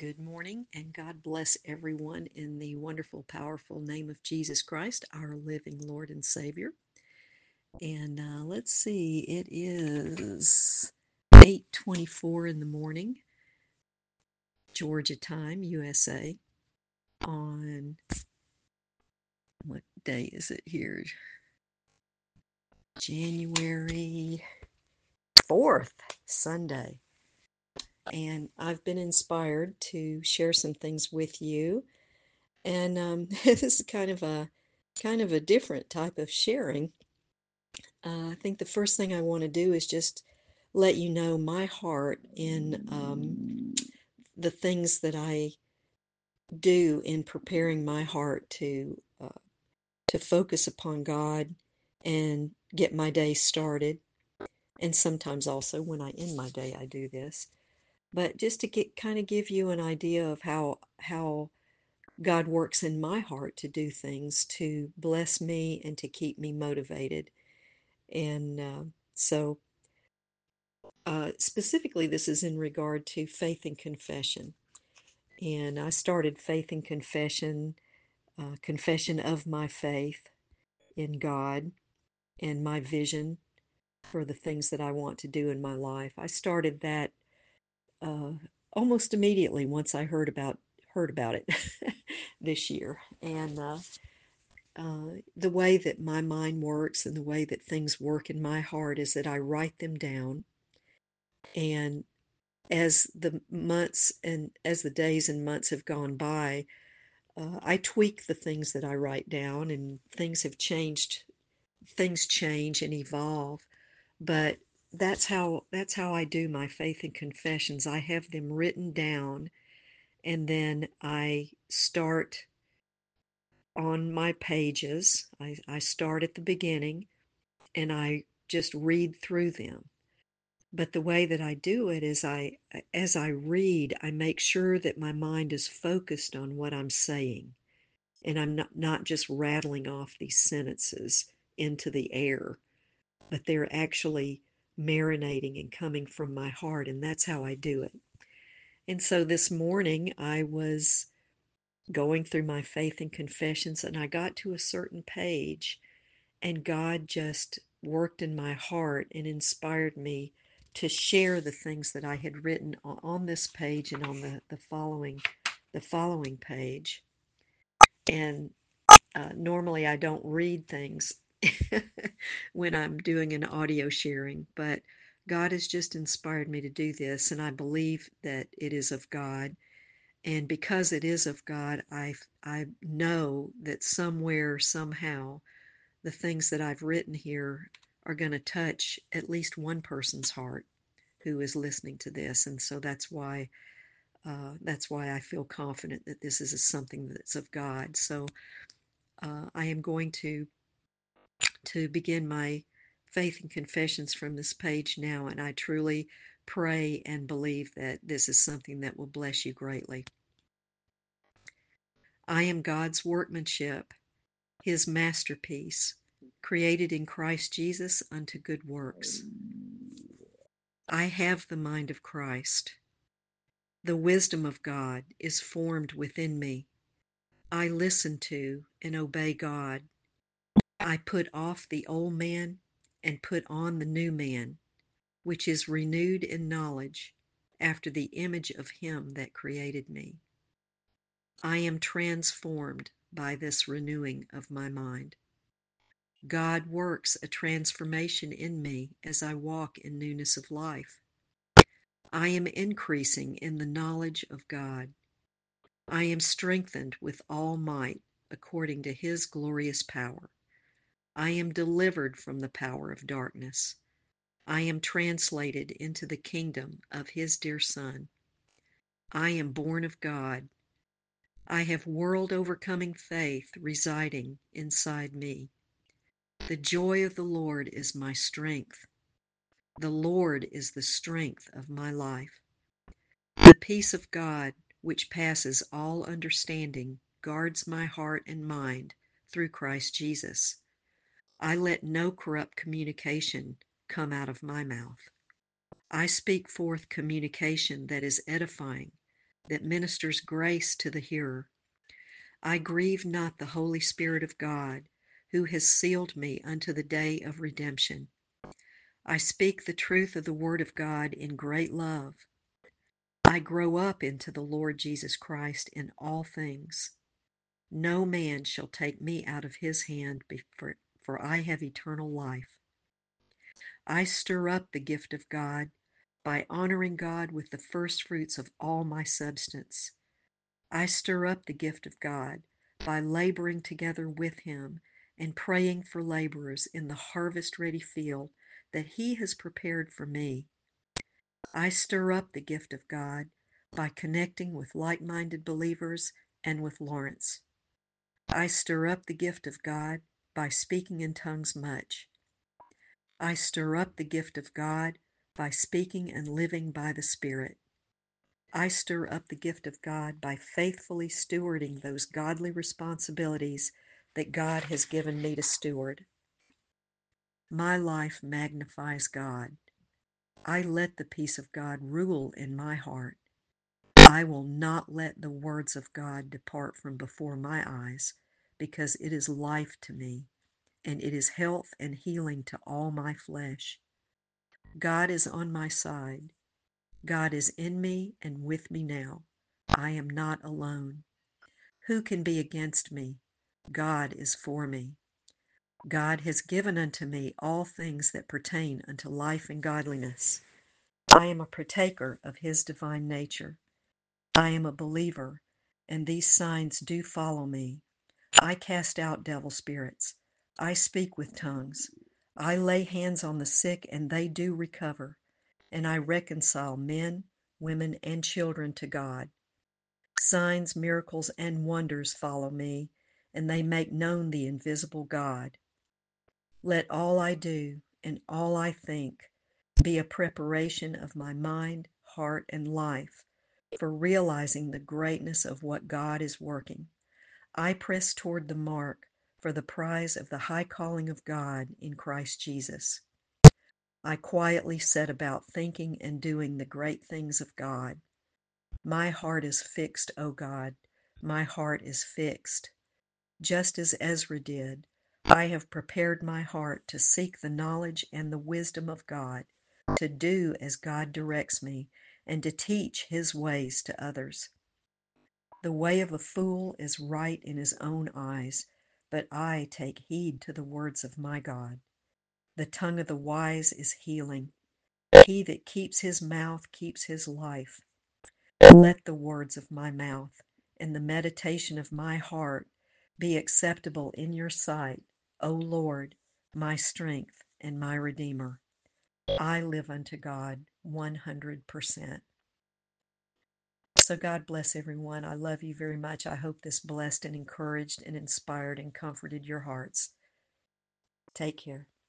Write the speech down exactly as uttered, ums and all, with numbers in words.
Good morning, and God bless everyone in the wonderful, powerful name of Jesus Christ, our living Lord and Savior. And uh, let's see, it is eight twenty-four in the morning, Georgia time, U S A, on what day is it here? January fourth, Sunday. And I've been inspired to share some things with you. And um, this is kind of a kind of a different type of sharing. Uh, I think the first thing I want to do is just let you know my heart in um, the things that I do in preparing my heart to uh, to focus upon God and get my day started. And sometimes also when I end my day, I do this. But just to get kind of give you an idea of how how God works in my heart to do things to bless me and to keep me motivated. And uh, so Uh, specifically, this is in regard to faith and confession. And I started Faith and Confession, uh, confession of my faith in God and my vision for the things that I want to do in my life. I started that uh, almost immediately once I heard about heard about it this year. And uh, uh, the way that my mind works and the way that things work in my heart is that I write them down, and as the months and as the days and months have gone by, uh, I tweak the things that I write down, and things have changed. Things change and evolve, but that's how that's how I do my faith and confessions. I have them written down, and then I start on my pages. I, I start at the beginning, and I just read through them. But the way that I do it is I, as I read, I make sure that my mind is focused on what I'm saying. And I'm not, not just rattling off these sentences into the air, but they're actually marinating and coming from my heart. And that's how I do it. And so this morning I was going through my faith and confessions, and I got to a certain page, and God just worked in my heart and inspired me to share the things that I had written on this page and on the, the following the following page. And uh, normally I don't read things when I'm doing an audio sharing, but God has just inspired me to do this, and I believe that it is of God. And because it is of God, I I know that somewhere, somehow, the things that I've written here are going to touch at least one person's heart who is listening to this. And so that's why uh, that's why I feel confident that this is something that's of God. So uh, I am going to to begin my faith and confessions from this page now, and I truly pray and believe that this is something that will bless you greatly. I am God's workmanship, his masterpiece, created in Christ Jesus unto good works. I have the mind of Christ. The wisdom of God is formed within me. I listen to and obey God. I put off the old man and put on the new man, which is renewed in knowledge after the image of him that created me. I am transformed by this renewing of my mind. God works a transformation in me as I walk in newness of life. I am increasing in the knowledge of God. I am strengthened with all might according to his glorious power. I am delivered from the power of darkness. I am translated into the kingdom of his dear Son. I am born of God. I have world overcoming faith residing inside me. The joy of the Lord is my strength. The Lord is the strength of my life. The peace of God, which passes all understanding, guards my heart and mind through Christ Jesus. I let no corrupt communication come out of my mouth. I speak forth communication that is edifying, that ministers grace to the hearer. I grieve not the Holy Spirit of God, who has sealed me unto the day of redemption. I speak the truth of the Word of God in great love. I grow up into the Lord Jesus Christ in all things. No man shall take me out of his hand, for, for I have eternal life. I stir up the gift of God by honoring God with the first fruits of all my substance. I stir up the gift of God by laboring together with him and praying for laborers in the harvest-ready field that he has prepared for me. I stir up the gift of God by connecting with like-minded believers and with Lawrence. I stir up the gift of God by speaking in tongues much. I stir up the gift of God by speaking and living by the Spirit. I stir up the gift of God by faithfully stewarding those godly responsibilities that God has given me to steward. My life magnifies God. I let the peace of God rule in my heart. I will not let the words of God depart from before my eyes, because it is life to me, and it is health and healing to all my flesh. God is on my side. God is in me and with me now. I am not alone. Who can be against me? God is for me. God has given unto me all things that pertain unto life and godliness. I am a partaker of his divine nature. I am a believer, and these signs do follow me. I cast out devil spirits. I speak with tongues. I lay hands on the sick, and they do recover. And I reconcile men, women, and children to God. Signs, miracles, and wonders follow me, and they make known the invisible God. Let all I do and all I think be a preparation of my mind, heart, and life for realizing the greatness of what God is working. I press toward the mark for the prize of the high calling of God in Christ Jesus. I quietly set about thinking and doing the great things of God. My heart is fixed, O God. My heart is fixed. Just as Ezra did, I have prepared my heart to seek the knowledge and the wisdom of God, to do as God directs me, and to teach his ways to others. The way of a fool is right in his own eyes, but I take heed to the words of my God. The tongue of the wise is healing. He that keeps his mouth keeps his life. Let the words of my mouth and the meditation of my heart be acceptable in your sight, O Lord, my strength and my Redeemer. I live unto God one hundred percent. So God bless everyone. I love you very much. I hope this blessed and encouraged and inspired and comforted your hearts. Take care.